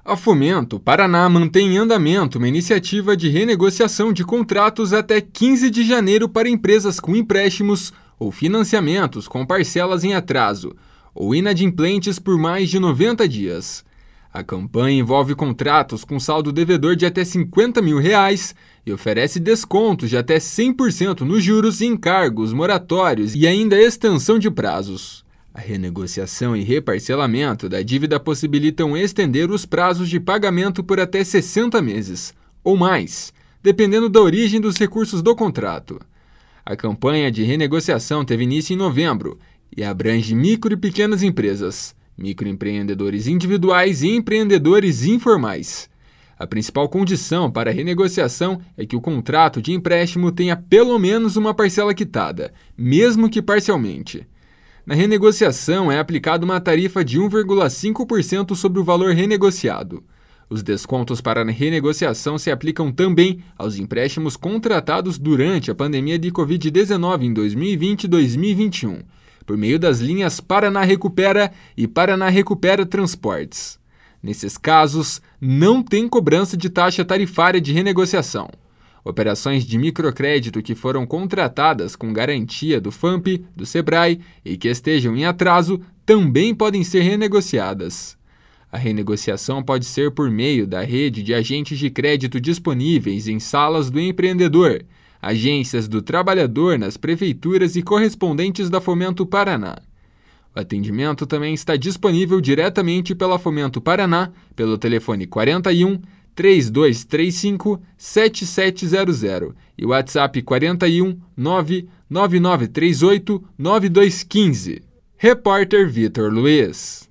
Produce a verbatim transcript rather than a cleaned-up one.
A Fomento Paraná mantém em andamento uma iniciativa de renegociação de contratos até quinze de janeiro para empresas com empréstimos ou financiamentos com parcelas em atraso ou inadimplentes por mais de noventa dias. A campanha envolve contratos com saldo devedor de até cinquenta mil reais e oferece descontos de até cem por cento nos juros e encargos, moratórios e ainda extensão de prazos. A renegociação e reparcelamento da dívida possibilitam estender os prazos de pagamento por até sessenta meses, ou mais, dependendo da origem dos recursos do contrato. A campanha de renegociação teve início em novembro e abrange micro e pequenas empresas, microempreendedores individuais e empreendedores informais. A principal condição para a renegociação é que o contrato de empréstimo tenha pelo menos uma parcela quitada, mesmo que parcialmente. Na renegociação é aplicada uma tarifa de um vírgula cinco por cento sobre o valor renegociado. Os descontos para a renegociação se aplicam também aos empréstimos contratados durante a pandemia de covid dezenove em dois mil e vinte e dois mil e vinte e um, por meio das linhas Paraná Recupera e Paraná Recupera Transportes. Nesses casos, não tem cobrança de taxa tarifária de renegociação. Operações de microcrédito que foram contratadas com garantia do FAMP, do Sebrae e que estejam em atraso também podem ser renegociadas. A renegociação pode ser por meio da rede de agentes de crédito disponíveis em salas do empreendedor, agências do trabalhador nas prefeituras e correspondentes da Fomento Paraná. O atendimento também está disponível diretamente pela Fomento Paraná, pelo telefone quarenta e um, três dois três cinco, sete sete zero zero e o WhatsApp quarenta e um, nove nove nove três oito, nove dois um cinco. Repórter Vitor Luiz.